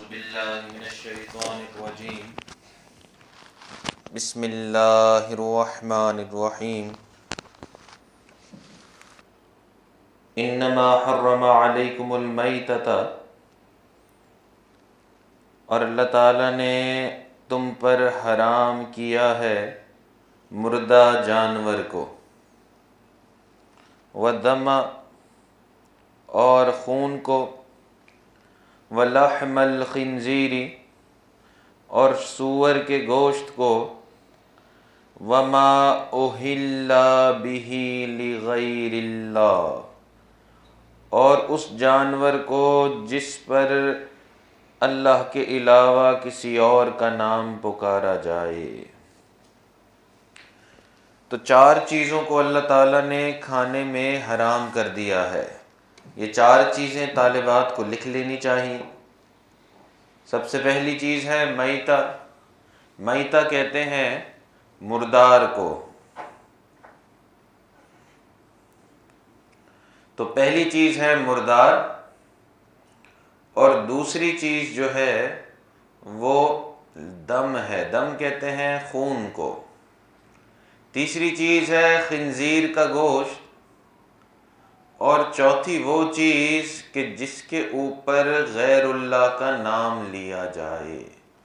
بالله من الشيطان الرجيم بسم الله الرحمن الرحيم انما حرم عليكم المیتۃ، اور اللہ تعالیٰ نے تم پر حرام کیا ہے مردہ جانور کو، والدم اور خون کو، ولحم الخنزیر اور سور کے گوشت کو، وما اہل بہ لغیر اللہ اور اس جانور کو جس پر اللہ کے علاوہ کسی اور کا نام پکارا جائے۔ تو چار چیزوں کو اللہ تعالیٰ نے کھانے میں حرام کر دیا ہے۔ یہ چار چیزیں طالبات کو لکھ لینی چاہیے۔ سب سے پہلی چیز ہے میتہ۔ میتہ کہتے ہیں مردار کو۔ تو پہلی چیز ہے مردار، اور دوسری چیز جو ہے وہ دم ہے، دم کہتے ہیں خون کو۔ تیسری چیز ہے خنزیر کا گوشت، اور چوتھی وہ چیز کہ جس کے اوپر غیر اللہ کا نام لیا جائے۔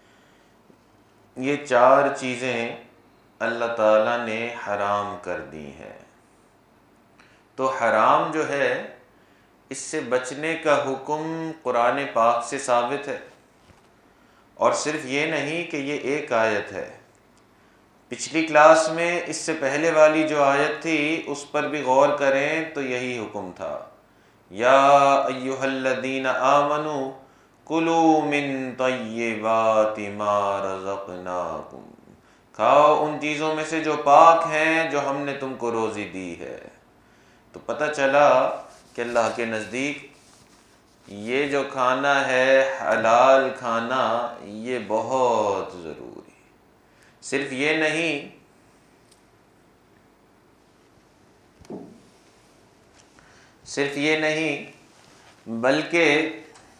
یہ چار چیزیں اللہ تعالیٰ نے حرام کر دی ہیں۔ تو حرام جو ہے اس سے بچنے کا حکم قرآن پاک سے ثابت ہے، اور صرف یہ نہیں کہ یہ ایک آیت ہے۔ پچھلی کلاس میں اس سے پہلے والی جو آیت تھی اس پر بھی غور کریں تو یہی حکم تھا، یا ایھا الذین آمنوا کلوا من طیبات ما رزقناکم، کھاؤ ان چیزوں میں سے جو پاک ہیں جو ہم نے تم کو روزی دی ہے۔ تو پتہ چلا کہ اللہ کے نزدیک یہ جو کھانا ہے حلال کھانا، یہ بہت ضروری۔ صرف یہ نہیں بلکہ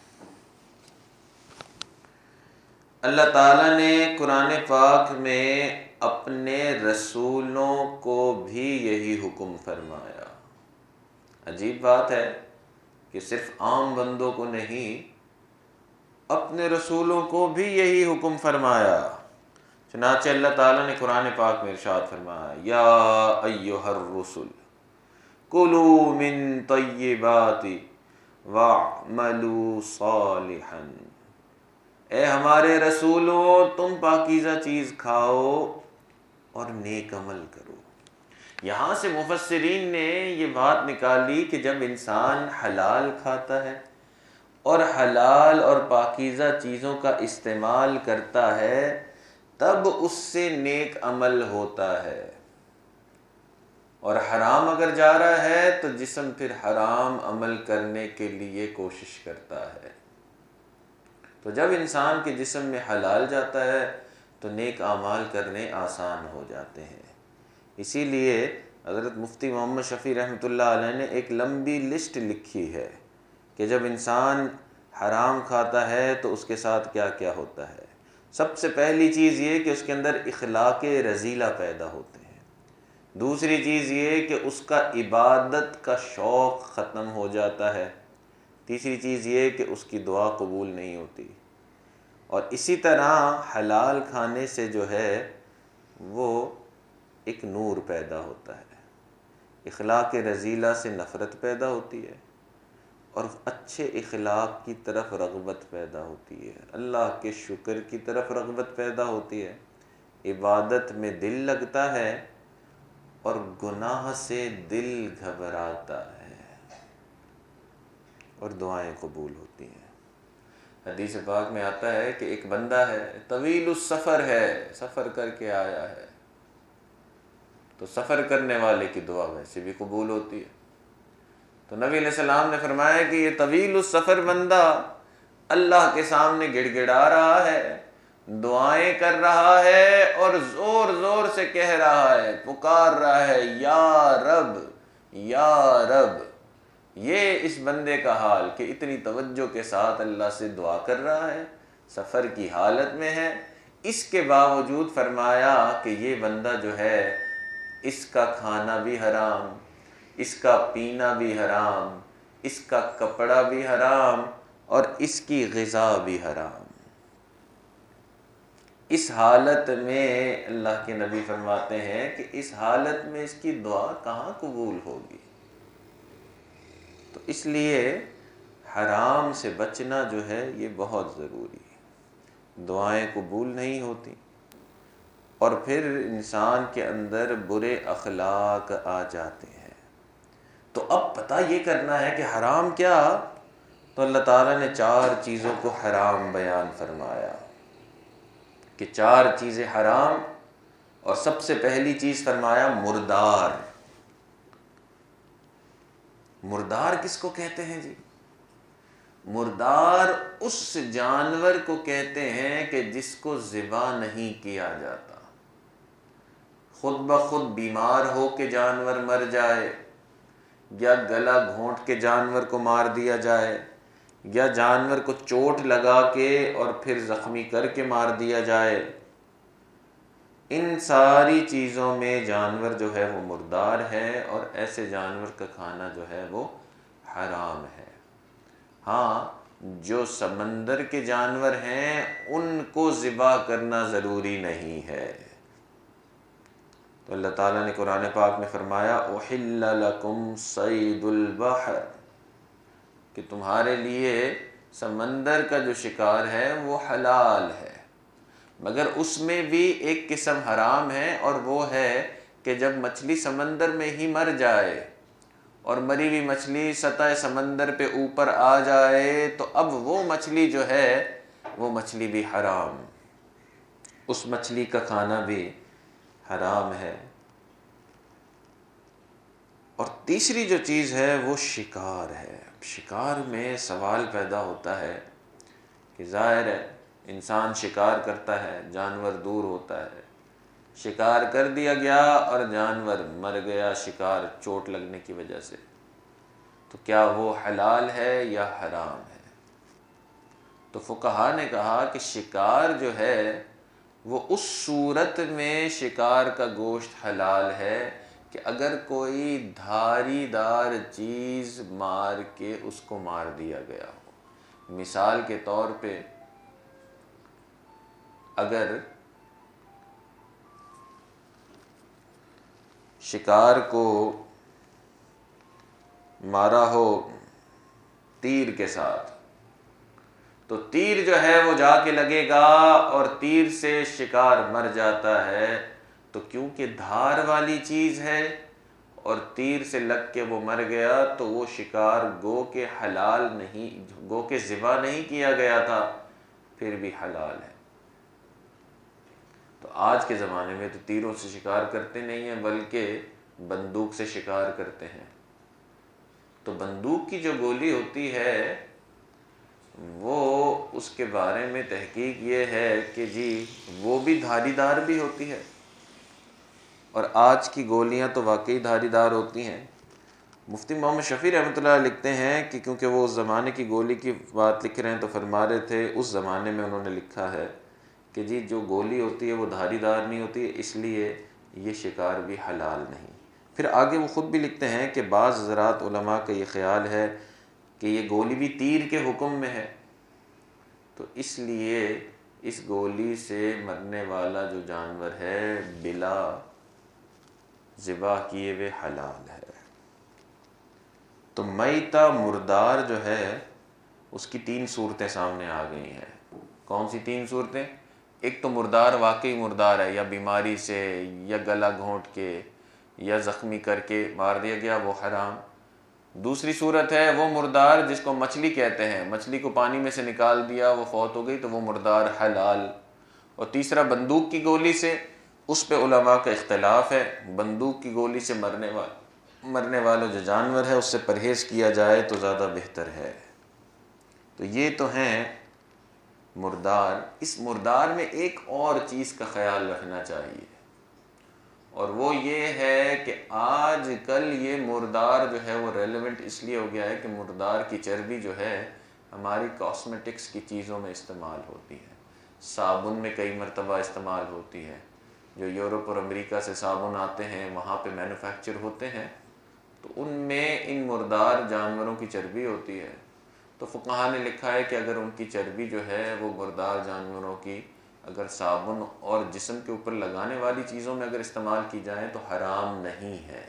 اللہ تعالیٰ نے قرآن پاک میں اپنے رسولوں کو بھی یہی حکم فرمایا۔ عجیب بات ہے کہ صرف عام بندوں کو نہیں، اپنے رسولوں کو بھی یہی حکم فرمایا۔ چنانچہ اللہ تعالیٰ نے قرآن پاک میں ارشاد فرمایا، یا ایھا الرسل کلوا من طیبات واعملوا صالحا، اے ہمارے رسولوں تم پاکیزہ چیز کھاؤ اور نیک عمل کرو۔ یہاں سے مفسرین نے یہ بات نکالی کہ جب انسان حلال کھاتا ہے اور حلال اور پاکیزہ چیزوں کا استعمال کرتا ہے تب اس سے نیک عمل ہوتا ہے، اور حرام اگر جا رہا ہے تو جسم پھر حرام عمل کرنے کے لیے کوشش کرتا ہے۔ تو جب انسان کے جسم میں حلال جاتا ہے تو نیک اعمال کرنے آسان ہو جاتے ہیں۔ اسی لیے حضرت مفتی محمد شفیع رحمۃ اللہ علیہ نے ایک لمبی لسٹ لکھی ہے کہ جب انسان حرام کھاتا ہے تو اس کے ساتھ کیا کیا ہوتا ہے۔ سب سے پہلی چیز یہ کہ اس کے اندر اخلاق رذیلہ پیدا ہوتے ہیں۔ دوسری چیز یہ کہ اس کا عبادت کا شوق ختم ہو جاتا ہے۔ تیسری چیز یہ کہ اس کی دعا قبول نہیں ہوتی۔ اور اسی طرح حلال کھانے سے جو ہے وہ ایک نور پیدا ہوتا ہے، اخلاق رذیلہ سے نفرت پیدا ہوتی ہے، اور اچھے اخلاق کی طرف رغبت پیدا ہوتی ہے، اللہ کے شکر کی طرف رغبت پیدا ہوتی ہے، عبادت میں دل لگتا ہے، اور گناہ سے دل گھبراتا ہے، اور دعائیں قبول ہوتی ہیں۔ حدیث پاک میں آتا ہے کہ ایک بندہ ہے طویل السفر ہے، سفر کر کے آیا ہے، تو سفر کرنے والے کی دعا ویسے بھی قبول ہوتی ہے۔ تو نبی علیہ السلام نے فرمایا کہ یہ طویل السفر بندہ اللہ کے سامنے گڑ گڑا رہا ہے، دعائیں کر رہا ہے، اور زور زور سے کہہ رہا ہے، پکار رہا ہے، یا رب یا رب۔ یہ اس بندے کا حال کہ اتنی توجہ کے ساتھ اللہ سے دعا کر رہا ہے، سفر کی حالت میں ہے، اس کے باوجود فرمایا کہ یہ بندہ جو ہے اس کا کھانا بھی حرام، اس کا پینا بھی حرام، اس کا کپڑا بھی حرام اور اس کی غذا بھی حرام۔ اس حالت میں اللہ کے نبی فرماتے ہیں کہ اس حالت میں اس کی دعا کہاں قبول ہوگی؟ تو اس لیے حرام سے بچنا جو ہے یہ بہت ضروری ہے، دعائیں قبول نہیں ہوتی اور پھر انسان کے اندر برے اخلاق آ جاتے ہیں۔ تو اب پتہ یہ کرنا ہے کہ حرام کیا، تو اللہ تعالیٰ نے 4 چیزوں کو حرام بیان فرمایا کہ 4 چیزیں حرام، اور سب سے پہلی چیز فرمایا مردار۔ مردار کس کو کہتے ہیں جی؟ مردار اس جانور کو کہتے ہیں کہ جس کو ذبح نہیں کیا جاتا، خود بخود بیمار ہو کے جانور مر جائے، یا گلا گھونٹ کے جانور کو مار دیا جائے، یا جانور کو چوٹ لگا کے اور پھر زخمی کر کے مار دیا جائے، ان ساری چیزوں میں جانور جو ہے وہ مردار ہے، اور ایسے جانور کا کھانا جو ہے وہ حرام ہے۔ ہاں، جو سمندر کے جانور ہیں ان کو ذبح کرنا ضروری نہیں ہے۔ تو اللہ تعالیٰ نے قرآن پاک میں فرمایا احل لکم صید البحر، کہ تمہارے لیے سمندر کا جو شکار ہے وہ حلال ہے، مگر اس میں بھی ایک قسم حرام ہے، اور وہ ہے کہ جب مچھلی سمندر میں ہی مر جائے اور مری ہوئی مچھلی سطح سمندر پہ اوپر آ جائے تو اب وہ مچھلی جو ہے وہ مچھلی بھی حرام، اس مچھلی کا کھانا بھی حرام ہے۔ اور تیسری جو چیز ہے وہ شکار ہے۔ شکار میں سوال پیدا ہوتا ہے کہ ظاہر ہے انسان شکار کرتا ہے، جانور دور ہوتا ہے، شکار کر دیا گیا اور جانور مر گیا شکار چوٹ لگنے کی وجہ سے، تو کیا وہ حلال ہے یا حرام ہے؟ تو فقہا نے کہا کہ شکار جو ہے وہ اس صورت میں شکار کا گوشت حلال ہے کہ اگر کوئی دھاری دار چیز مار کے اس کو مار دیا گیا ہو۔ مثال کے طور پہ اگر شکار کو مارا ہو تیر کے ساتھ، تو تیر جو ہے وہ جا کے لگے گا اور تیر سے شکار مر جاتا ہے، تو کیونکہ دھار والی چیز ہے اور تیر سے لگ کے وہ مر گیا تو وہ شکار گو کہ حلال نہیں، گو کہ ذبح نہیں کیا گیا تھا، پھر بھی حلال ہے۔ تو آج کے زمانے میں تو تیروں سے شکار کرتے نہیں ہیں بلکہ بندوق سے شکار کرتے ہیں۔ تو بندوق کی جو گولی ہوتی ہے وہ اس کے بارے میں تحقیق یہ ہے کہ جی وہ بھی دھاری دار بھی ہوتی ہے، اور آج کی گولیاں تو واقعی دھاری دار ہوتی ہیں۔ مفتی محمد شفیع رحمۃ اللہ علیہ لکھتے ہیں کہ کیونکہ وہ اس زمانے کی گولی کی بات لکھ رہے ہیں تو فرما رہے تھے اس زمانے میں انہوں نے لکھا ہے کہ جی جو گولی ہوتی ہے وہ دھاری دار نہیں ہوتی ہے، اس لیے یہ شکار بھی حلال نہیں۔ پھر آگے وہ خود بھی لکھتے ہیں کہ بعض حضرات علماء کا یہ خیال ہے کہ یہ گولی بھی تیر کے حکم میں ہے، تو اس لیے اس گولی سے مرنے والا جو جانور ہے بلا ذبح کیے ہوئے حلال ہے۔ تو میتہ مردار جو ہے اس کی 3 صورتیں سامنے آ گئی ہیں۔ کون سی 3 صورتیں؟ ایک تو مردار واقعی مردار ہے، یا بیماری سے یا گلا گھونٹ کے یا زخمی کر کے مار دیا گیا، وہ حرام۔ دوسری صورت ہے وہ مردار جس کو مچھلی کہتے ہیں، مچھلی کو پانی میں سے نکال دیا وہ فوت ہو گئی تو وہ مردار حلال۔ اور تیسرا بندوق کی گولی سے، اس پہ علماء کا اختلاف ہے، بندوق کی گولی سے مرنے والا جو جانور ہے اس سے پرہیز کیا جائے تو زیادہ بہتر ہے۔ تو یہ تو ہیں مردار۔ اس مردار میں ایک اور چیز کا خیال رکھنا چاہیے، اور وہ یہ ہے کہ آج کل یہ مردار جو ہے وہ ریلیونٹ اس لیے ہو گیا ہے کہ مردار کی چربی جو ہے ہماری کاسمیٹکس کی چیزوں میں استعمال ہوتی ہے، صابن میں کئی مرتبہ استعمال ہوتی ہے، جو یورپ اور امریکہ سے صابن آتے ہیں وہاں پہ مینوفیکچر ہوتے ہیں، تو ان میں ان مردار جانوروں کی چربی ہوتی ہے۔ تو فقہاء نے لکھا ہے کہ اگر ان کی چربی جو ہے وہ مردار جانوروں کی اگر صابن اور جسم کے اوپر لگانے والی چیزوں میں اگر استعمال کی جائیں تو حرام نہیں ہے،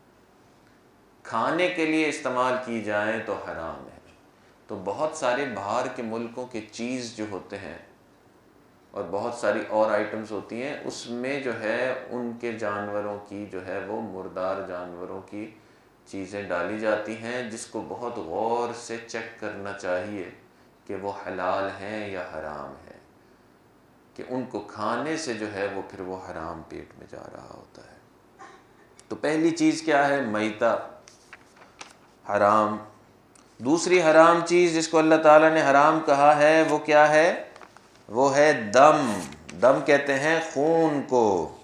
کھانے کے لیے استعمال کی جائیں تو حرام ہے۔ تو بہت سارے باہر کے ملکوں کے چیز جو ہوتے ہیں اور بہت ساری اور آئٹمز ہوتی ہیں، اس میں جو ہے ان کے جانوروں کی جو ہے وہ مردار جانوروں کی چیزیں ڈالی جاتی ہیں، جس کو بہت غور سے چیک کرنا چاہیے کہ وہ حلال ہیں یا حرام ہے، کہ ان کو کھانے سے جو ہے وہ پھر وہ حرام پیٹ میں جا رہا ہوتا ہے۔ تو پہلی چیز کیا ہے؟ میتہ، حرام۔ دوسری حرام چیز جس کو اللہ تعالیٰ نے حرام کہا ہے وہ کیا ہے؟ وہ ہے دم۔ دم کہتے ہیں خون کو۔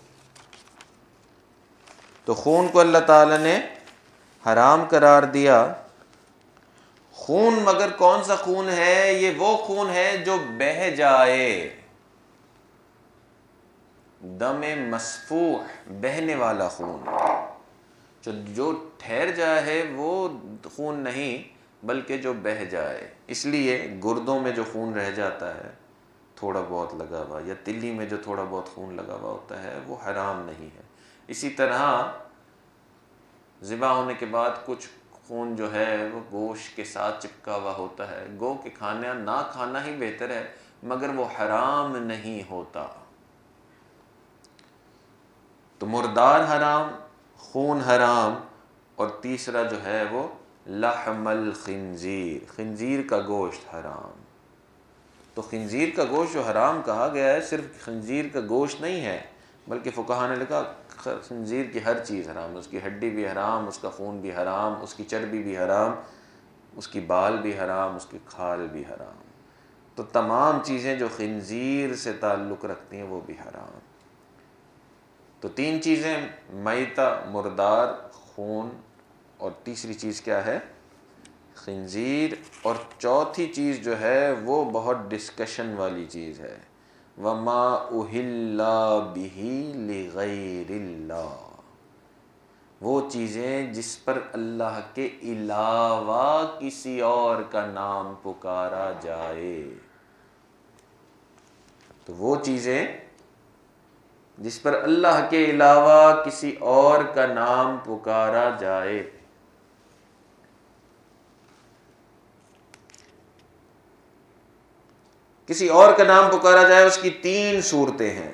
تو خون کو اللہ تعالیٰ نے حرام قرار دیا۔ خون مگر کون سا خون ہے؟ یہ وہ خون ہے جو بہہ جائے، دم مسفوح، بہنے والا خون، جو ٹھہر جائے وہ خون نہیں بلکہ جو بہہ جائے۔ اس لیے گردوں میں جو خون رہ جاتا ہے تھوڑا بہت لگا ہوا، یا تلی میں جو تھوڑا بہت خون لگا ہوا ہوتا ہے وہ حرام نہیں ہے۔ اسی طرح ذبح ہونے کے بعد کچھ خون جو ہے وہ گوشت کے ساتھ چپکا ہوا ہوتا ہے، گو کہ کھانا نہ کھانا ہی بہتر ہے، مگر وہ حرام نہیں ہوتا۔ تو مردار حرام، خون حرام، اور تیسرا جو ہے وہ لحم الخنزیر، خنزیر کا گوشت حرام۔ تو خنزیر کا گوشت جو حرام کہا گیا ہے صرف خنزیر کا گوشت نہیں ہے، بلکہ فقہاء نے لکھا خنزیر کی ہر چیز حرام ہے، اس کی ہڈی بھی حرام، اس کا خون بھی حرام، اس کی چربی بھی حرام، اس کی بال بھی حرام، اس کی کھال بھی حرام۔ تو تمام چیزیں جو خنزیر سے تعلق رکھتی ہیں وہ بھی حرام۔ تو تین چیزیں، میتہ، مردار، خون، اور تیسری چیز کیا ہے؟ خنزیر، اور چوتھی چیز جو ہے وہ بہت ڈسکشن والی چیز ہے، وما اہل بہ لغیر اللہ، وہ چیزیں جس پر اللہ کے علاوہ کسی اور کا نام پکارا جائے۔ تو وہ چیزیں جس پر اللہ کے علاوہ کسی اور کا نام پکارا جائے۔ کسی اور کا نام پکارا جائے، اس کی تین صورتیں ہیں۔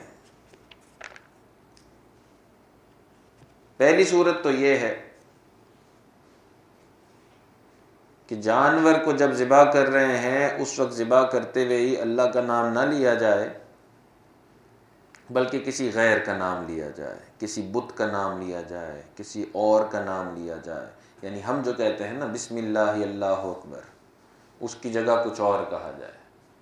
پہلی صورت تو یہ ہے کہ جانور کو جب ذبح کر رہے ہیں اس وقت ذبح کرتے ہوئے ہی اللہ کا نام نہ لیا جائے، بلکہ کسی غیر کا نام لیا جائے، کسی بت کا نام لیا جائے، کسی اور کا نام لیا جائے۔ یعنی ہم جو کہتے ہیں نا بسم اللہ اللہ اکبر، اس کی جگہ کچھ اور کہا جائے،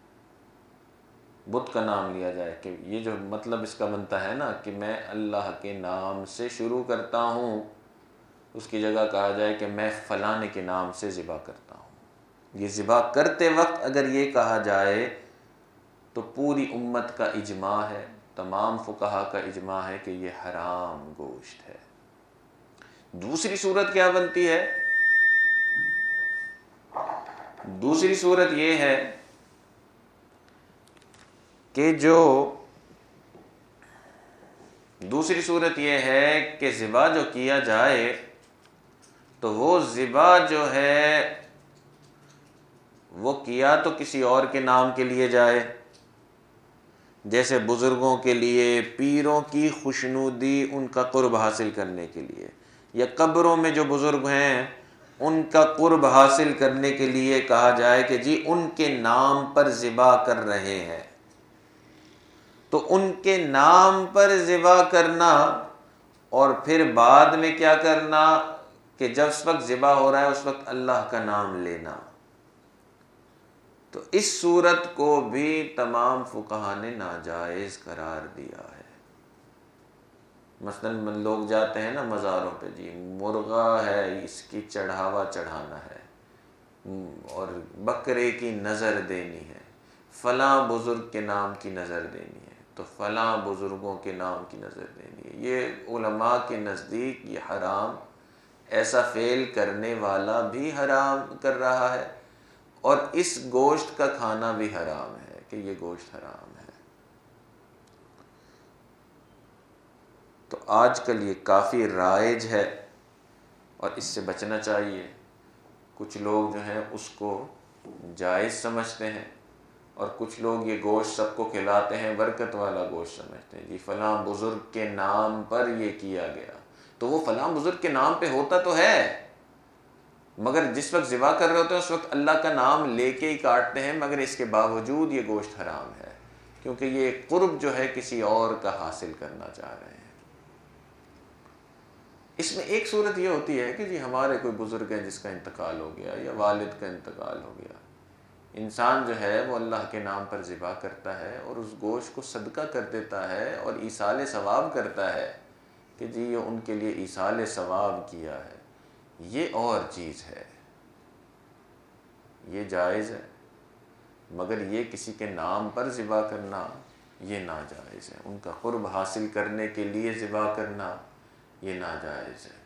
بت کا نام لیا جائے، کہ یہ جو مطلب اس کا بنتا ہے نا کہ میں اللہ کے نام سے شروع کرتا ہوں، اس کی جگہ کہا جائے کہ میں فلانے کے نام سے ذبح کرتا ہوں۔ یہ ذبح کرتے وقت اگر یہ کہا جائے تو پوری امت کا اجماع ہے، تمام فقہا کا اجماع ہے کہ یہ حرام گوشت ہے۔ دوسری صورت کیا بنتی ہے؟ دوسری صورت یہ ہے کہ دوسری صورت یہ ہے کہ ذبح جو کیا جائے تو وہ ذبح جو ہے وہ کیا تو کسی اور کے نام کے لیے جائے، جیسے بزرگوں کے لیے، پیروں کی خوشنودی، ان کا قرب حاصل کرنے کے لیے، یا قبروں میں جو بزرگ ہیں ان کا قرب حاصل کرنے کے لیے کہا جائے کہ جی ان کے نام پر ذبح کر رہے ہیں۔ تو ان کے نام پر ذبح کرنا اور پھر بعد میں کیا کرنا کہ جب اس وقت ذبح ہو رہا ہے اس وقت اللہ کا نام لینا، تو اس صورت کو بھی تمام فقہا نے ناجائز قرار دیا ہے۔ مثلا لوگ جاتے ہیں نا مزاروں پہ، جی مرغا ہے اس کی چڑھاوا چڑھانا ہے، اور بکرے کی نظر دینی ہے، فلاں بزرگ کے نام کی نظر دینی ہے تو فلاں بزرگوں کے نام کی نظر دینی ہے، یہ علماء کے نزدیک یہ حرام، ایسا فعل کرنے والا بھی حرام کر رہا ہے اور اس گوشت کا کھانا بھی حرام ہے کہ یہ گوشت حرام ہے۔ تو آج کل یہ کافی رائج ہے اور اس سے بچنا چاہیے۔ کچھ لوگ جو ہیں اس کو جائز سمجھتے ہیں اور کچھ لوگ یہ گوشت سب کو کھلاتے ہیں برکت والا گوشت سمجھتے ہیں، جی فلاں بزرگ کے نام پر یہ کیا گیا، تو وہ فلاں بزرگ کے نام پہ ہوتا تو ہے، مگر جس وقت ذبح کر رہے ہوتے ہیں اس وقت اللہ کا نام لے کے ہی کاٹتے ہیں، مگر اس کے باوجود یہ گوشت حرام ہے کیونکہ یہ قرب جو ہے کسی اور کا حاصل کرنا چاہ رہے ہیں۔ اس میں ایک صورت یہ ہوتی ہے کہ جی ہمارے کوئی بزرگ ہے جس کا انتقال ہو گیا یا والد کا انتقال ہو گیا، انسان جو ہے وہ اللہ کے نام پر ذبح کرتا ہے اور اس گوشت کو صدقہ کر دیتا ہے اور ایصال ثواب کرتا ہے کہ جی یہ ان کے لیے ایصال ثواب کیا ہے، یہ اور چیز ہے، یہ جائز ہے، مگر یہ کسی کے نام پر ذبح کرنا یہ ناجائز ہے، ان کا قرب حاصل کرنے کے لیے ذبح کرنا یہ ناجائز ہے۔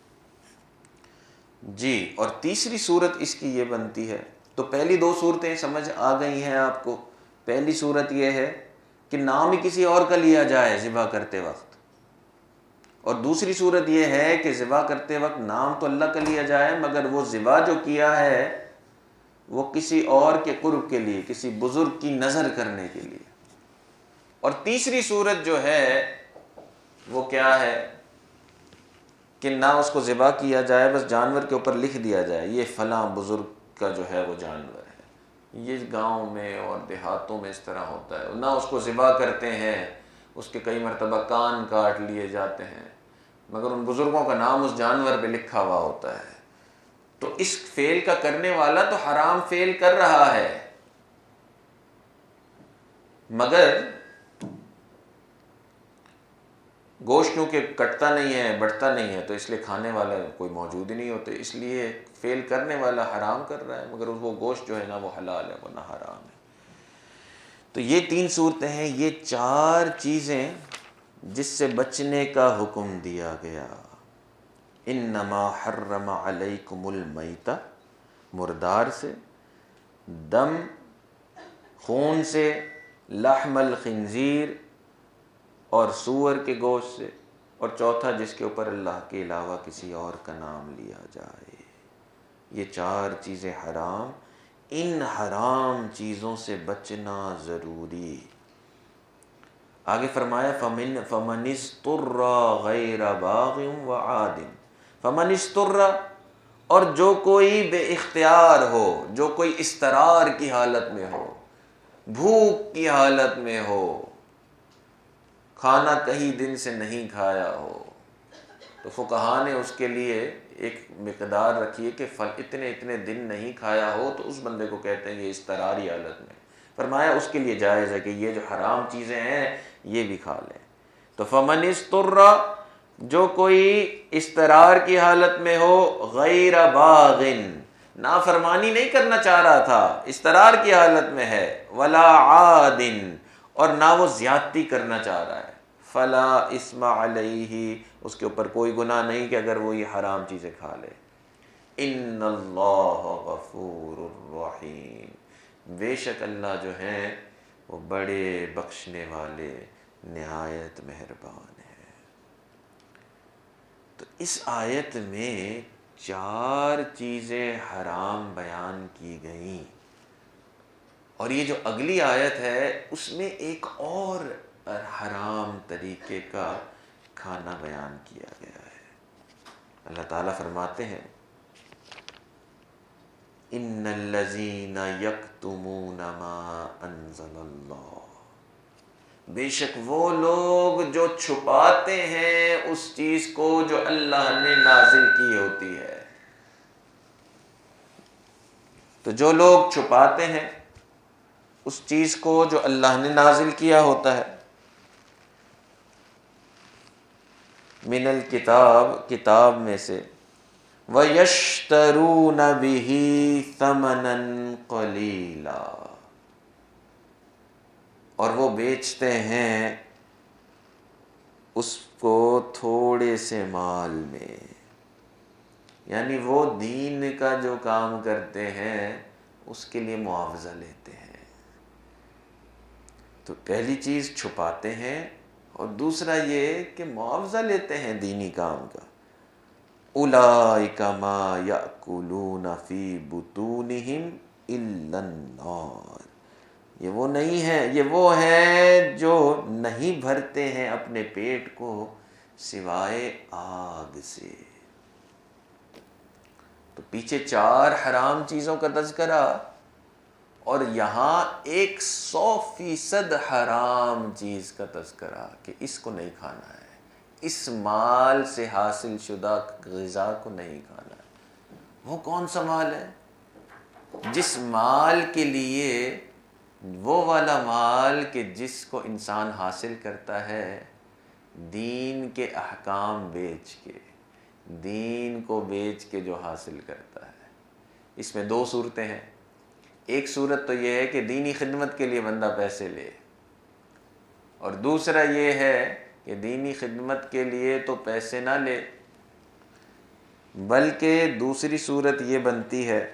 جی، اور تیسری صورت اس کی یہ بنتی ہے، تو پہلی دو صورتیں سمجھ آ گئی ہیں آپ کو۔ پہلی صورت یہ ہے کہ نام ہی کسی اور کا لیا جائے ذبح کرتے وقت، اور دوسری صورت یہ ہے کہ ذبح کرتے وقت نام تو اللہ کا لیا جائے مگر وہ ذبح جو کیا ہے وہ کسی اور کے قرب کے لیے، کسی بزرگ کی نظر کرنے کے لیے۔ اور تیسری صورت جو ہے وہ کیا ہے کہ نہ اس کو ذبح کیا جائے، بس جانور کے اوپر لکھ دیا جائے یہ فلاں بزرگ کا جو ہے وہ جانور ہے۔ یہ گاؤں میں اور دیہاتوں میں اس طرح ہوتا ہے، نہ اس کو ذبح کرتے ہیں، اس کے کئی مرتبہ کان کاٹ لیے جاتے ہیں مگر ان بزرگوں کا نام اس جانور پہ لکھا ہوا ہوتا ہے۔ تو اس فعل کا کرنے والا تو حرام فعل کر رہا ہے، مگر گوشت کیونکہ کٹتا نہیں ہے، بڑھتا نہیں ہے، تو اس لیے کھانے والا کوئی موجود ہی نہیں ہوتے، اس لیے فعل کرنے والا حرام کر رہا ہے مگر وہ گوشت جو ہے نا وہ حلال ہے، وہ نہ حرام ہے۔ تو یہ تین صورتیں ہیں، یہ چار چیزیں جس سے بچنے کا حکم دیا گیا۔ انما حرم علیکم المیتہ، مردار سے، دم خون سے، لحم الخنزیر اور سور کے گوشت سے، اور چوتھا جس کے اوپر اللہ کے علاوہ کسی اور کا نام لیا جائے۔ یہ چار چیزیں حرام، ان حرام چیزوں سے بچنا ضروری۔ آگے فرمایا فمن اضطر غیر باغ وعاد، فمن اضطر، اور جو کوئی بے اختیار ہو، جو کوئی اضطرار کی حالت میں ہو، بھوک کی حالت میں ہو، کھانا کئی دن سے نہیں کھایا ہو، تو فقہا نے اس کے لیے ایک مقدار رکھی ہے کہ اتنے اتنے دن نہیں کھایا ہو تو اس بندے کو کہتے ہیں یہ اضطراری حالت میں، فرمایا اس کے لیے جائز ہے کہ یہ جو حرام چیزیں ہیں یہ بھی کھا لیں۔ تو فمن اضطر، جو کوئی اضطرار کی حالت میں ہو، غیر باغ، نافرمانی نہیں کرنا چاہ رہا تھا، اضطرار کی حالت میں ہے، ولا عاد، اور نہ وہ زیادتی کرنا چاہ رہا ہے، فلا اسم علیہ، اس کے اوپر کوئی گناہ نہیں کہ اگر وہ یہ حرام چیزیں کھا لے۔ ان اللہ غفور الرحیم، بے شک اللہ جو ہیں وہ بڑے بخشنے والے، نہایت مہربان ہے۔ تو اس آیت میں چار چیزیں حرام بیان کی گئیں، اور یہ جو اگلی آیت ہے اس میں ایک اور حرام طریقے کا کھانا بیان کیا گیا ہے۔ اللہ تعالیٰ فرماتے ہیں ان الذین یکتمون ما انزل اللہ، بے شک وہ لوگ جو چھپاتے ہیں اس چیز کو جو اللہ نے نازل کی ہوتی ہے۔ تو جو لوگ چھپاتے ہیں اس چیز کو جو اللہ نے نازل کیا ہوتا ہے، من الکتاب، کتاب میں سے، وَيَشْتَرُونَ بِهِ ثَمَنًا قَلِيلًا، اور وہ بیچتے ہیں اس کو تھوڑے سے مال میں، یعنی وہ دین کا جو کام کرتے ہیں اس کے لیے معاوضہ لیتے ہیں۔ تو پہلی چیز چھپاتے ہیں، اور دوسرا یہ کہ معاوضہ لیتے ہیں دینی کام کا۔ اولئک ما یأکلون فی بطونہم الا النار، یہ وہ نہیں ہے، یہ وہ ہے جو نہیں بھرتے ہیں اپنے پیٹ کو سوائے آگ سے۔ تو پیچھے 4 حرام چیزوں کا تذکرہ، اور یہاں 100% حرام چیز کا تذکرہ کہ اس کو نہیں کھانا ہے، اس مال سے حاصل شدہ غذا کو نہیں کھانا ہے۔ وہ کون سا مال ہے؟ جس مال کے لیے، وہ والا مال کہ جس کو انسان حاصل کرتا ہے دین کے احکام بیچ کے، دین کو بیچ کے جو حاصل کرتا ہے۔ اس میں 2 صورتیں ہیں۔ ایک صورت تو یہ ہے کہ دینی خدمت کے لیے بندہ پیسے لے، اور دوسرا یہ ہے کہ دینی خدمت کے لیے تو پیسے نہ لے، بلکہ دوسری صورت یہ بنتی ہے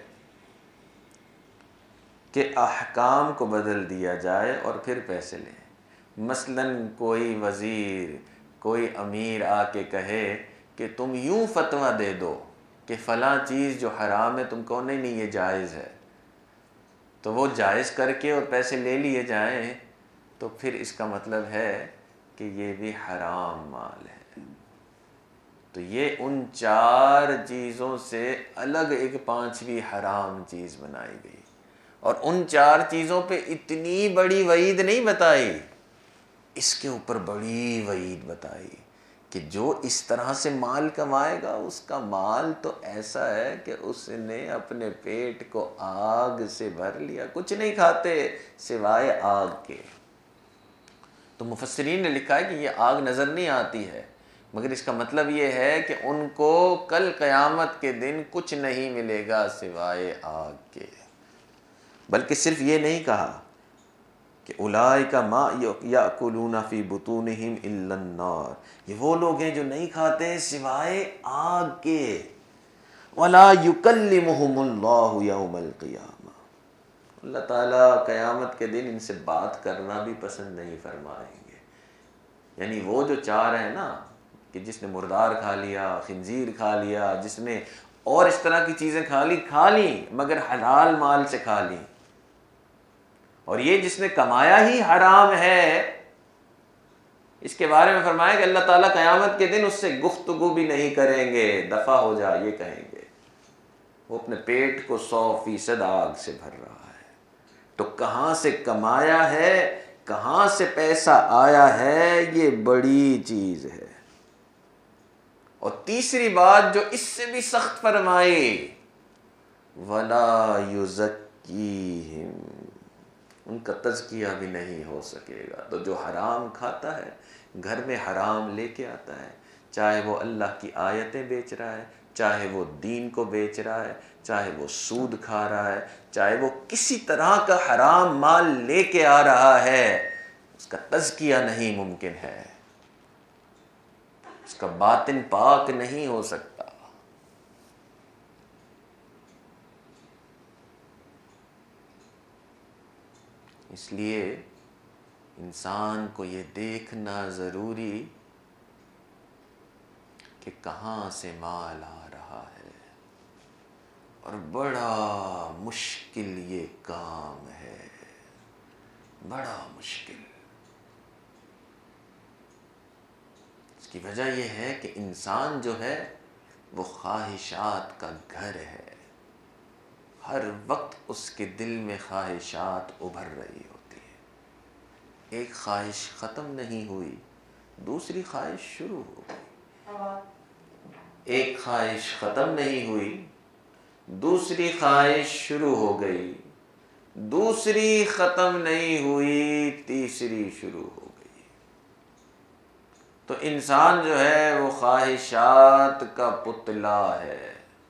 کہ احکام کو بدل دیا جائے اور پھر پیسے لیں۔ مثلاً کوئی وزیر، کوئی امیر آ کے کہے کہ تم یوں فتویٰ دے دو کہ فلاں چیز جو حرام ہے تم کو نہیں یہ جائز ہے، تو وہ جائز کر کے اور پیسے لے لیے جائیں، تو پھر اس کا مطلب ہے کہ یہ بھی حرام مال ہے۔ تو یہ ان 4 چیزوں سے الگ ایک 5ویں حرام چیز بنائی گئی، اور ان 4 چیزوں پہ اتنی بڑی وعید نہیں بتائی، اس کے اوپر بڑی وعید بتائی کہ جو اس طرح سے مال کمائے گا اس کا مال تو ایسا ہے کہ اس نے اپنے پیٹ کو آگ سے بھر لیا، کچھ نہیں کھاتے سوائے آگ کے۔ تو مفسرین نے لکھا ہے کہ یہ آگ نظر نہیں آتی ہے، مگر اس کا مطلب یہ ہے کہ ان کو کل قیامت کے دن کچھ نہیں ملے گا سوائے آگ کے۔ بلکہ صرف یہ نہیں کہا کہ اولئک ما یأکلون فی بطونہم الا النار، یہ وہ لوگ ہیں جو نہیں کھاتے سوائے آگ کے۔ ولا یکلمہم اللہ یوم القیامہ، اللہ تعالیٰ قیامت کے دن ان سے بات کرنا بھی پسند نہیں فرمائیں گے۔ یعنی وہ جو 4 ہیں نا، کہ جس نے مردار کھا لیا، خنزیر کھا لیا، جس نے اور اس طرح کی چیزیں کھا لی مگر حلال مال سے کھا لی، اور یہ جس نے کمایا ہی حرام ہے، اس کے بارے میں فرمایا کہ اللہ تعالیٰ قیامت کے دن اس سے گفتگو بھی نہیں کریں گے، دفع ہو جا یہ کہیں گے۔ وہ اپنے پیٹ کو 100% آگ سے بھر رہا ہے۔ تو کہاں سے کمایا ہے، کہاں سے پیسہ آیا ہے، یہ بڑی چیز ہے۔ اور تیسری بات جو اس سے بھی سخت فرمائی، وَلَا يُزَكِّيهِمْ، ان کا تزکیہ بھی نہیں ہو سکے گا۔ تو جو حرام کھاتا ہے، گھر میں حرام لے کے آتا ہے، چاہے وہ اللہ کی آیتیں بیچ رہا ہے، چاہے وہ دین کو بیچ رہا ہے، چاہے وہ سود کھا رہا ہے، چاہے وہ کسی طرح کا حرام مال لے کے آ رہا ہے، اس کا تزکیہ نہیں ممکن ہے، اس کا باطن پاک نہیں ہو سکتا۔ اس لیے انسان کو یہ دیکھنا ضروری کہ کہاں سے مال آ رہا ہے، اور بڑا مشکل یہ کام ہے، بڑا مشکل۔ اس کی وجہ یہ ہے کہ انسان جو ہے وہ خواہشات کا گھر ہے، ہر وقت اس کے دل میں خواہشات ابھر رہی ہوتی ہے، ایک خواہش ختم نہیں ہوئی دوسری خواہش شروع ہو گئی، ایک خواہش ختم نہیں ہوئی دوسری خواہش شروع ہو گئی، دوسری ختم نہیں ہوئی تیسری شروع ہو گئی۔ تو انسان جو ہے وہ خواہشات کا پتلا ہے،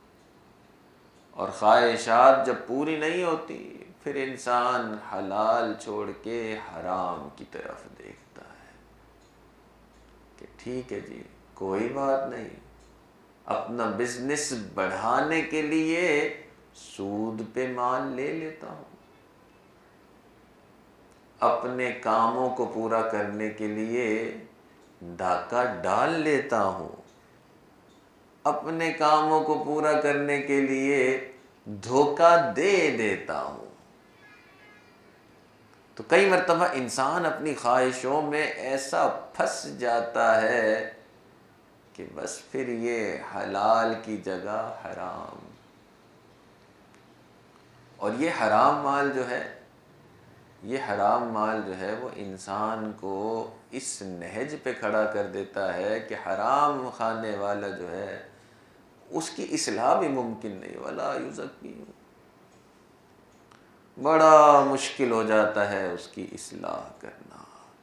اور خواہشات جب پوری نہیں ہوتی پھر انسان حلال چھوڑ کے حرام کی طرف دیکھتا ہے کہ ٹھیک ہے جی کوئی بات نہیں، اپنا بزنس بڑھانے کے لیے سود پہ مال لے لیتا ہوں، اپنے کاموں کو پورا کرنے کے لیے ڈاکہ ڈال لیتا ہوں، اپنے کاموں کو پورا کرنے کے لیے دھوکہ دے دیتا ہوں۔ تو کئی مرتبہ انسان اپنی خواہشوں میں ایسا پھنس جاتا ہے کہ بس پھر یہ حلال کی جگہ حرام، اور یہ حرام مال جو ہے، یہ حرام مال جو ہے وہ انسان کو اس نہج پہ کھڑا کر دیتا ہے کہ حرام کھانے والا جو ہے اس کی اصلاح بھی ممکن نہیں، ولا یزکیہم، بڑا مشکل ہو جاتا ہے اس کی اصلاح کرنا۔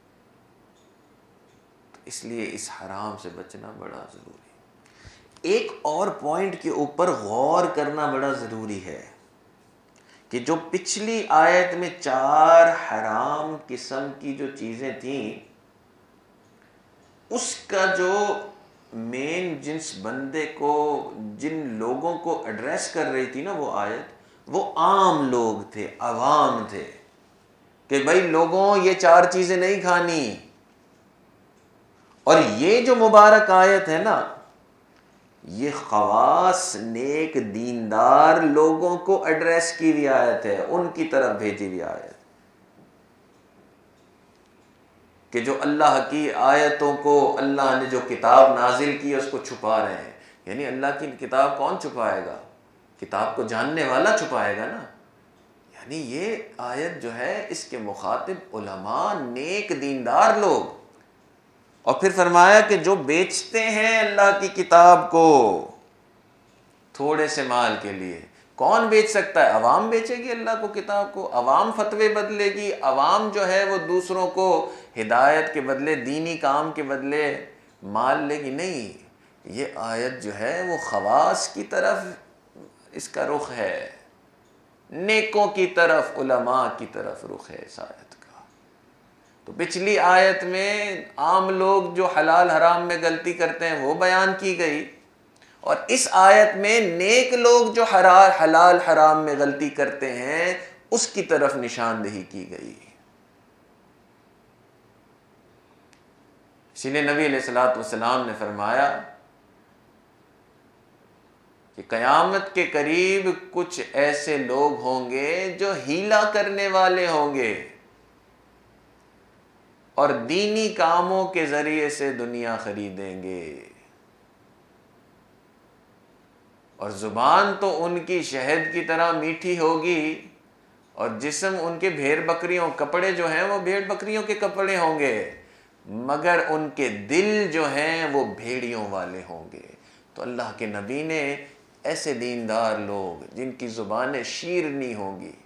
تو اس لیے اس حرام سے بچنا بڑا ضروری ہے۔ ایک اور پوائنٹ کے اوپر غور کرنا بڑا ضروری ہے کہ جو پچھلی آیت میں 4 حرام قسم کی جو چیزیں تھیں، اس کا جو مین جنس بندے کو، جن لوگوں کو ایڈریس کر رہی تھی نا وہ آیت، وہ عام لوگ تھے، عوام تھے، کہ بھائی لوگوں یہ 4 چیزیں نہیں کھانی۔ اور یہ جو مبارک آیت ہے نا، یہ خواص نیک دیندار لوگوں کو ایڈریس کی ہوئی آیت ہے، ان کی طرف بھیجی ہوئی آیت، کہ جو اللہ کی آیتوں کو، اللہ نے جو کتاب نازل کی اس کو چھپا رہے ہیں۔ یعنی اللہ کی کتاب کون چھپائے گا؟ کتاب کو جاننے والا چھپائے گا نا۔ یعنی یہ آیت جو ہے اس کے مخاطب علماء، نیک دیندار لوگ، اور پھر فرمایا کہ جو بیچتے ہیں اللہ کی کتاب کو تھوڑے سے مال کے لیے، کون بیچ سکتا ہے؟ عوام بیچے گی اللہ کو، کتاب کو، عوام فتوے بدلے گی، عوام جو ہے وہ دوسروں کو ہدایت کے بدلے، دینی کام کے بدلے مال لے گی؟ نہیں، یہ آیت جو ہے وہ خواص کی طرف اس کا رخ ہے، نیکوں کی طرف، علماء کی طرف رخ ہے اس آیت کا۔ تو پچھلی آیت میں عام لوگ جو حلال حرام میں غلطی کرتے ہیں وہ بیان کی گئی، اور اس آیت میں نیک لوگ جو حلال حرام میں غلطی کرتے ہیں اس کی طرف نشاندہی کی گئی۔ اسی لیے نبی علیہ الصلوۃ والسلام نے فرمایا کہ قیامت کے قریب کچھ ایسے لوگ ہوں گے جو ہیلا کرنے والے ہوں گے اور دینی کاموں کے ذریعے سے دنیا خریدیں گے، اور زبان تو ان کی شہد کی طرح میٹھی ہوگی، اور جسم ان کے بھیڑ بکریوں، کپڑے جو ہیں وہ بھیڑ بکریوں کے کپڑے ہوں گے، مگر ان کے دل جو ہیں وہ بھیڑیوں والے ہوں گے۔ تو اللہ کے نبی نے ایسے دیندار لوگ جن کی زبانیں شیرنی ہوں گی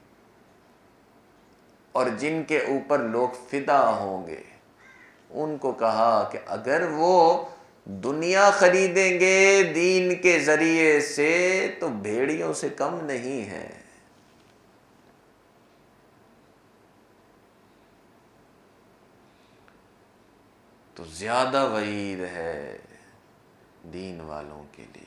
اور جن کے اوپر لوگ فدا ہوں گے، ان کو کہا کہ اگر وہ دنیا خریدیں گے دین کے ذریعے سے تو بھیڑیوں سے کم نہیں ہے۔ تو زیادہ وعید ہے دین والوں کے لیے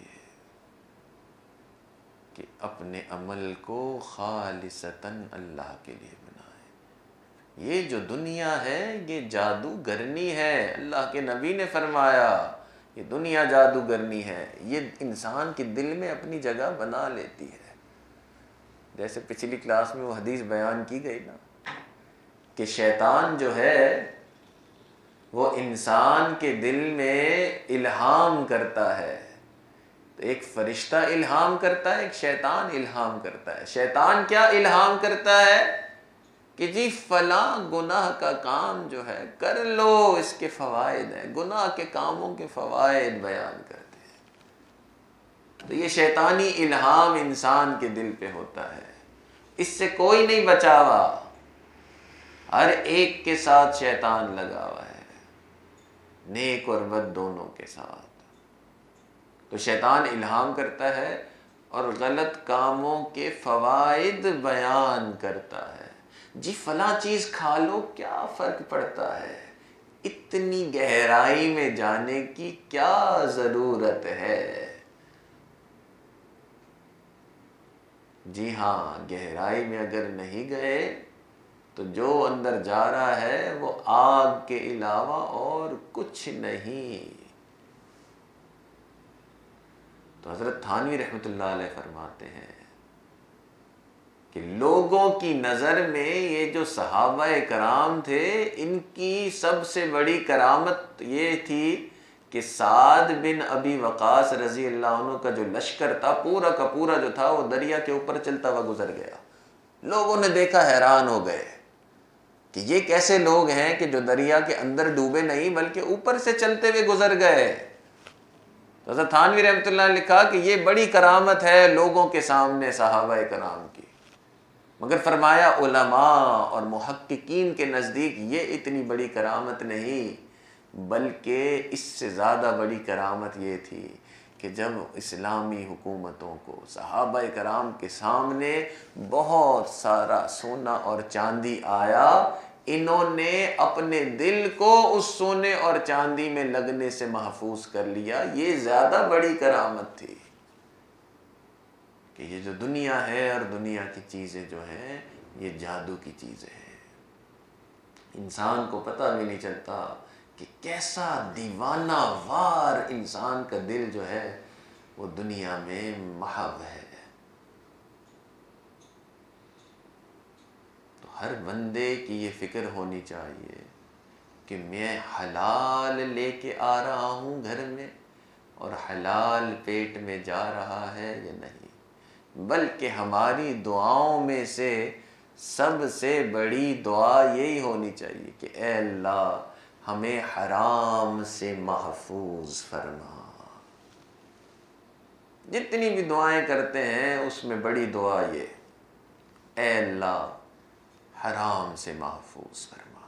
کہ اپنے عمل کو خالصتاً اللہ کے لیے بنائیں۔ یہ جو دنیا ہے یہ جادوگرنی ہے، اللہ کے نبی نے فرمایا یہ دنیا جادوگرنی ہے، یہ انسان کے دل میں اپنی جگہ بنا لیتی ہے۔ جیسے پچھلی کلاس میں وہ حدیث بیان کی گئی نا کہ شیطان جو ہے وہ انسان کے دل میں الہام کرتا ہے، تو ایک فرشتہ الہام کرتا ہے، ایک شیطان الہام کرتا ہے۔ شیطان کیا الہام کرتا ہے کہ جی فلاں گناہ کا کام جو ہے کر لو، اس کے فوائد ہیں، گناہ کے کاموں کے فوائد بیان کرتے ہیں۔ تو یہ شیطانی الہام انسان کے دل پہ ہوتا ہے، اس سے کوئی نہیں بچا ہوا، ہر ایک کے ساتھ شیطان لگا ہوا ہے، نیک اور بد دونوں کے ساتھ۔ تو شیطان الہام کرتا ہے اور غلط کاموں کے فوائد بیان کرتا ہے۔ جی فلاں چیز کھا لو، کیا فرق پڑتا ہے، اتنی گہرائی میں جانے کی کیا ضرورت ہے؟ جی ہاں، گہرائی میں اگر نہیں گئے تو جو اندر جا رہا ہے وہ آگ کے علاوہ اور کچھ نہیں۔ تو حضرت تھانوی رحمۃ اللہ علیہ فرماتے ہیں کہ لوگوں کی نظر میں یہ جو صحابہ کرام تھے، ان کی سب سے بڑی کرامت یہ تھی کہ سعد بن ابی وقاص رضی اللہ عنہ کا جو لشکر تھا، پورا کا پورا جو تھا وہ دریا کے اوپر چلتا ہوا گزر گیا۔ لوگوں نے دیکھا، حیران ہو گئے کہ یہ کیسے لوگ ہیں کہ جو دریا کے اندر ڈوبے نہیں بلکہ اوپر سے چلتے ہوئے گزر گئے۔ حضرت تھانوی رحمۃ اللہ نے لکھا کہ یہ بڑی کرامت ہے لوگوں کے سامنے صحابہ کرام کی، مگر فرمایا علماء اور محققین کے نزدیک یہ اتنی بڑی کرامت نہیں، بلکہ اس سے زیادہ بڑی کرامت یہ تھی کہ جب اسلامی حکومتوں کو صحابہ کرام کے سامنے بہت سارا سونا اور چاندی آیا، انہوں نے اپنے دل کو اس سونے اور چاندی میں لگنے سے محفوظ کر لیا۔ یہ زیادہ بڑی کرامت تھی کہ یہ جو دنیا ہے اور دنیا کی چیزیں جو ہیں یہ جادو کی چیزیں ہیں۔ انسان کو پتہ بھی نہیں چلتا کہ کیسا دیوانہ وار انسان کا دل جو ہے وہ دنیا میں محو ہے۔ تو ہر بندے کی یہ فکر ہونی چاہیے کہ میں حلال لے کے آ رہا ہوں گھر میں اور حلال پیٹ میں جا رہا ہے یا نہیں، بلکہ ہماری دعاؤں میں سے سب سے بڑی دعا یہی ہونی چاہیے کہ اے اللہ ہمیں حرام سے محفوظ فرما۔ جتنی بھی دعائیں کرتے ہیں اس میں بڑی دعا یہ، اے اللہ حرام سے محفوظ فرما۔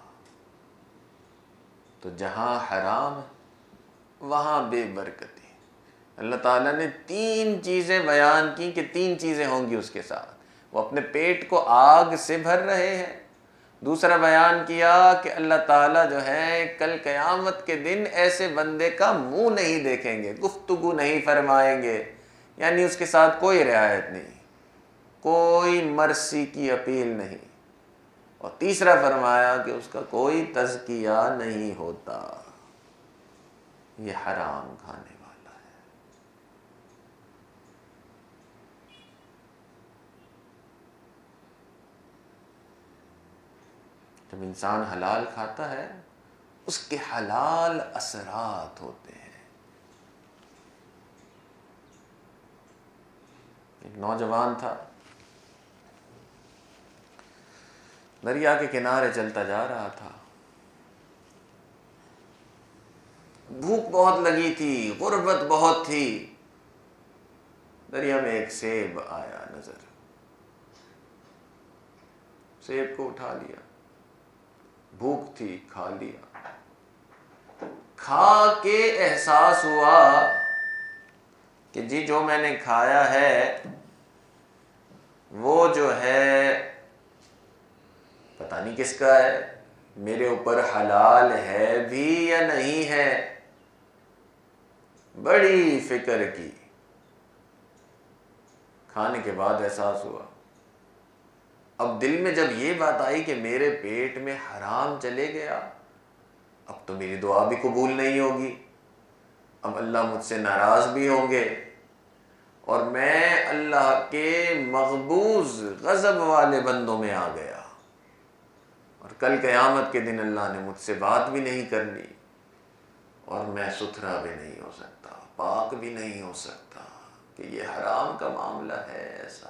تو جہاں حرام وہاں بے برکتی۔ اللہ تعالیٰ نے 3 چیزیں بیان کی کہ 3 چیزیں ہوں گی اس کے ساتھ۔ وہ اپنے پیٹ کو آگ سے بھر رہے ہیں۔ دوسرا بیان کیا کہ اللہ تعالیٰ جو ہے کل قیامت کے دن ایسے بندے کا منہ نہیں دیکھیں گے، گفتگو نہیں فرمائیں گے، یعنی اس کے ساتھ کوئی رعایت نہیں، کوئی مرسی کی اپیل نہیں۔ اور تیسرا فرمایا کہ اس کا کوئی تزکیہ نہیں ہوتا، یہ حرام کھانے والا ہے۔ جب انسان حلال کھاتا ہے اس کے حلال اثرات ہوتے ہیں۔ ایک نوجوان تھا، دریا کے کنارے چلتا جا رہا تھا، بھوک بہت لگی تھی، غربت بہت تھی۔ دریا میں ایک سیب آیا نظر، سیب کو اٹھا لیا، بھوک تھی کھا لیا۔ کھا کے احساس ہوا کہ جی جو میں نے کھایا ہے وہ جو ہے پتہ نہیں کس کا ہے، میرے اوپر حلال ہے بھی یا نہیں ہے۔ بڑی فکر کی، کھانے کے بعد احساس ہوا۔ اب دل میں جب یہ بات آئی کہ میرے پیٹ میں حرام چلے گیا، اب تو میری دعا بھی قبول نہیں ہوگی، اب اللہ مجھ سے ناراض بھی ہوں گے اور میں اللہ کے مغبوض غضب والے بندوں میں آ گیا، اور کل قیامت کے دن اللہ نے مجھ سے بات بھی نہیں کرنی اور میں ستھرا بھی نہیں ہو سکتا، پاک بھی نہیں ہو سکتا، کہ یہ حرام کا معاملہ ہے ایسا۔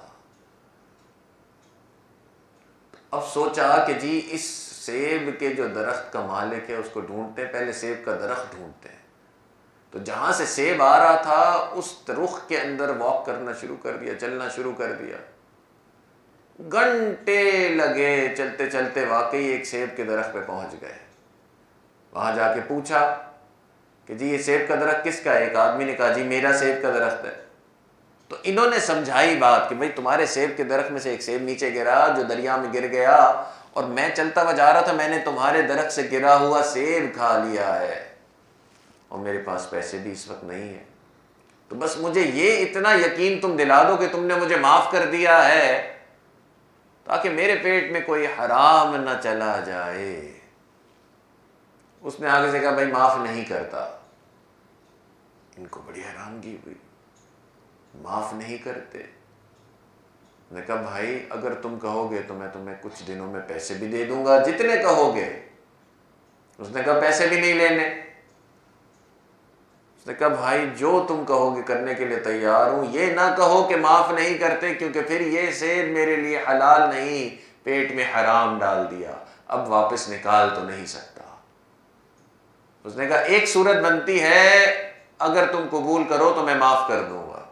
اب سوچا کہ جی اس سیب کے جو درخت کا مالک ہے اس کو ڈھونڈتے ہیں، پہلے سیب کا درخت ڈھونڈتے ہیں۔ تو جہاں سے سیب آ رہا تھا اس رخ کے اندر واک کرنا شروع کر دیا، چلنا شروع کر دیا۔ گھنٹے لگے چلتے چلتے، واقعی ایک سیب کے درخت پہ پہنچ گئے۔ وہاں جا کے پوچھا کہ جی یہ سیب کا درخت کس کا ہے؟ ایک آدمی نے کہا جی میرا سیب کا درخت ہے۔ تو انہوں نے سمجھائی بات کہ بھئی تمہارے سیب کے درخت میں سے ایک سیب نیچے گرا جو دریا میں گر گیا، اور میں چلتا ہوا جا رہا تھا، میں نے تمہارے درخت سے گرا ہوا سیب کھا لیا ہے، اور میرے پاس پیسے بھی اس وقت نہیں ہیں، تو بس مجھے یہ اتنا یقین تم دلا دو کہ تم نے مجھے معاف کر دیا ہے، تاکہ میرے پیٹ میں کوئی حرام نہ چلا جائے۔ اس نے آگے سے کہا بھائی معاف نہیں کرتا۔ ان کو بڑی حیرانگی ہوئی، معاف نہیں کرتے؟ نے کہا بھائی اگر تم کہو گے تو میں تمہیں کچھ دنوں میں پیسے بھی دے دوں گا جتنے کہو گے۔ اس نے کہا پیسے بھی نہیں لینے۔ اس نے کہا بھائی جو تم کہو گے کرنے کے لیے تیار ہوں، یہ نہ کہو کہ معاف نہیں کرتے، کیونکہ پھر یہ سیب میرے لیے حلال نہیں، پیٹ میں حرام ڈال دیا، اب واپس نکال تو نہیں سکتا۔ اس نے کہا ایک صورت بنتی ہے، اگر تم قبول کرو تو میں معاف کر دوں گا۔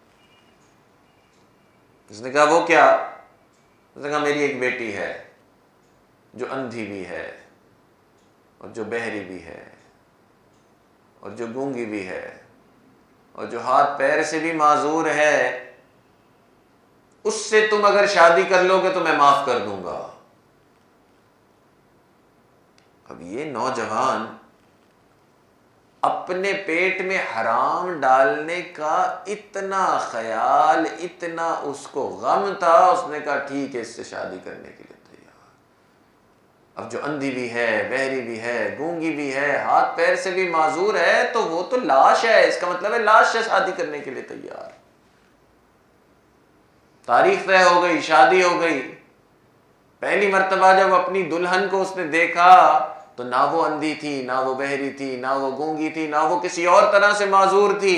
اس نے کہا وہ کیا؟ اس نے کہا میری ایک بیٹی ہے جو اندھی بھی ہے، اور جو بہری بھی ہے، اور جو گونگی بھی ہے، اور جو ہاتھ پیر سے بھی معذور ہے، اس سے تم اگر شادی کر لو گے تو میں معاف کر دوں گا۔ اب یہ نوجوان اپنے پیٹ میں حرام ڈالنے کا اتنا خیال، اتنا اس کو غم تھا، اس نے کہا ٹھیک ہے اس سے شادی کرنے کے لیے تیار۔ اب جو اندھی بھی ہے، بہری بھی ہے، گونگی بھی ہے، ہاتھ پیر سے بھی معذور ہے، تو وہ تو لاش ہے، اس کا مطلب ہے لاش سے شادی کرنے کے لیے تیار۔ تاریخ طے ہو گئی، شادی ہو گئی۔ پہلی مرتبہ جب اپنی دلہن کو اس نے دیکھا تو نہ وہ اندھی تھی، نہ وہ بہری تھی، نہ وہ گونگی تھی، نہ وہ کسی اور طرح سے معذور تھی۔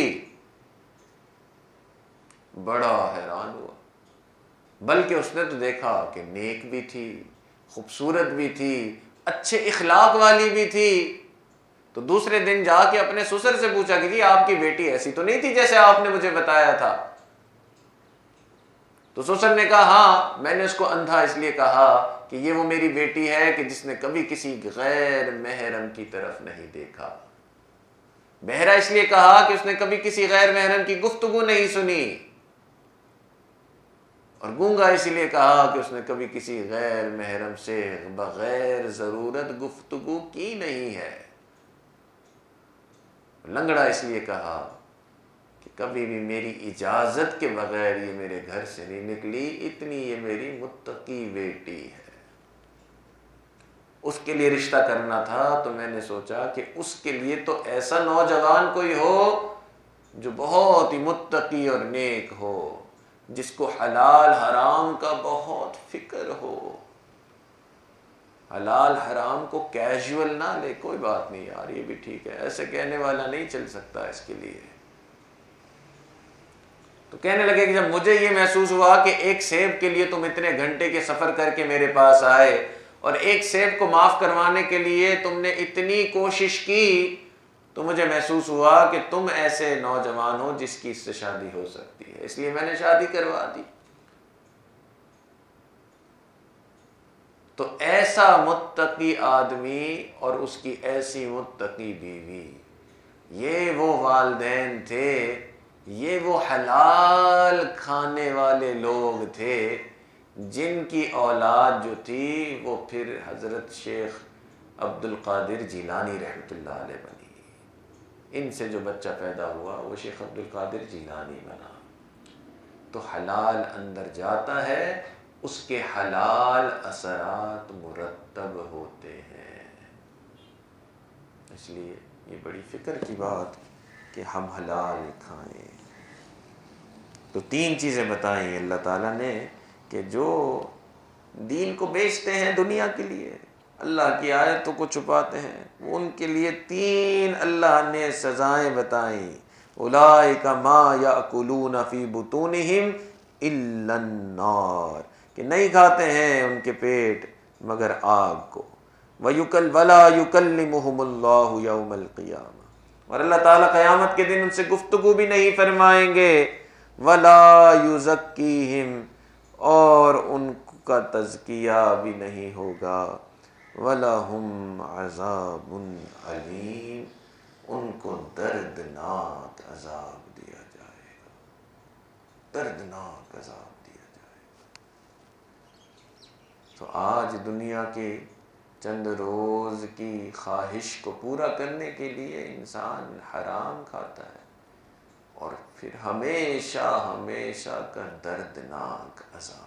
بڑا حیران ہوا، بلکہ اس نے تو دیکھا کہ نیک بھی تھی، خوبصورت بھی تھی، اچھے اخلاق والی بھی تھی۔ تو دوسرے دن جا کے اپنے سسر سے پوچھا کہ جی آپ کی بیٹی ایسی تو نہیں تھی جیسے آپ نے مجھے بتایا تھا؟ تو سسر نے کہا ہاں، میں نے اس کو اندھا اس لیے کہا کہ یہ وہ میری بیٹی ہے کہ جس نے کبھی کسی غیر محرم کی طرف نہیں دیکھا۔ بہرا اس لیے کہا کہ اس نے کبھی کسی غیر محرم کی گفتگو نہیں سنی، اور گونگا اس لیے کہا کہ اس نے کبھی کسی غیر محرم سے بغیر ضرورت گفتگو کی نہیں ہے۔ لنگڑا اس لیے کہا کہ کبھی بھی میری اجازت کے بغیر یہ میرے گھر سے نہیں نکلی، اتنی یہ میری متقی بیٹی ہے۔ اس کے لیے رشتہ کرنا تھا تو میں نے سوچا کہ اس کے لیے تو ایسا نوجوان کوئی ہو جو بہت ہی متقی اور نیک ہو، جس کو حلال حرام کا بہت فکر ہو، حلال حرام کو کیجول نہ لے، کوئی بات نہیں یار یہ بھی ٹھیک ہے، ایسے کہنے والا نہیں چل سکتا اس کے لیے۔ تو کہنے لگے کہ جب مجھے یہ محسوس ہوا کہ ایک سیب کے لیے تم اتنے گھنٹے کے سفر کر کے میرے پاس آئے، اور ایک سیب کو معاف کروانے کے لیے تم نے اتنی کوشش کی، تو مجھے محسوس ہوا کہ تم ایسے نوجوان ہو جس کی اس سے شادی ہو سکتی ہے، اس لیے میں نے شادی کروا دی۔ تو ایسا متقی آدمی اور اس کی ایسی متقی بیوی، یہ وہ والدین تھے، یہ وہ حلال کھانے والے لوگ تھے جن کی اولاد جو تھی وہ پھر حضرت شیخ عبد القادر جیلانی رحمۃ اللہ علیہ بنی۔ ان سے جو بچہ پیدا ہوا وہ شیخ عبد القادر جیلانی بنا۔ تو حلال اندر جاتا ہے، اس کے حلال اثرات مرتب ہوتے ہیں۔ اس لیے یہ بڑی فکر کی بات کہ ہم حلال کھائیں۔ تو 3 چیزیں بتائیں اللہ تعالیٰ نے کہ جو دین کو بیچتے ہیں دنیا کے لیے، اللہ کی آیتوں کو چھپاتے ہیں، ان کے لیے 3 اللہ نے سزائیں بتائیں۔ اولئک ما یاکلون فی بطونہم الا النار، کہ نہیں کھاتے ہیں ان کے پیٹ مگر آگ کو۔ وَلَا يُكَلِّمُهُمُ اللَّهُ يَوْمَ الْقِيَامَةِ، اور اللہ تعالیٰ قیامت کے دن ان سے گفتگو بھی نہیں فرمائیں گے۔ وَلَا يُزَكِّيهِمْ، اور ان کا تزکیہ بھی نہیں ہوگا۔ وَلَهُمْ عَذَابٌ عَلِيمٌ، ان کو دردناک عذاب دیا جائے گا۔ دردناک عذاب دیا جائے گا۔ تو آج دنیا کے چند روز کی خواہش کو پورا کرنے کے لیے انسان حرام کھاتا ہے، اور پھر ہمیشہ ہمیشہ کا دردناک عذاب۔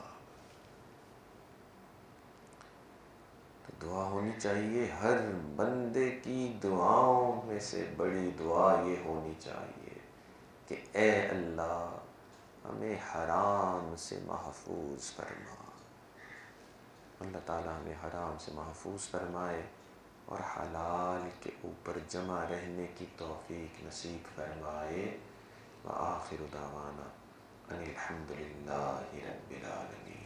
تو دعا ہونی چاہیے، ہر بندے کی دعاؤں میں سے بڑی دعا یہ ہونی چاہیے کہ اے اللہ ہمیں حرام سے محفوظ فرما۔ اللہ تعالیٰ ہمیں حرام سے محفوظ فرمائے اور حلال کے اوپر جمع رہنے کی توفیق نصیب فرمائے۔ وآخر دعوانا ان الحمد للہ رب العالمین۔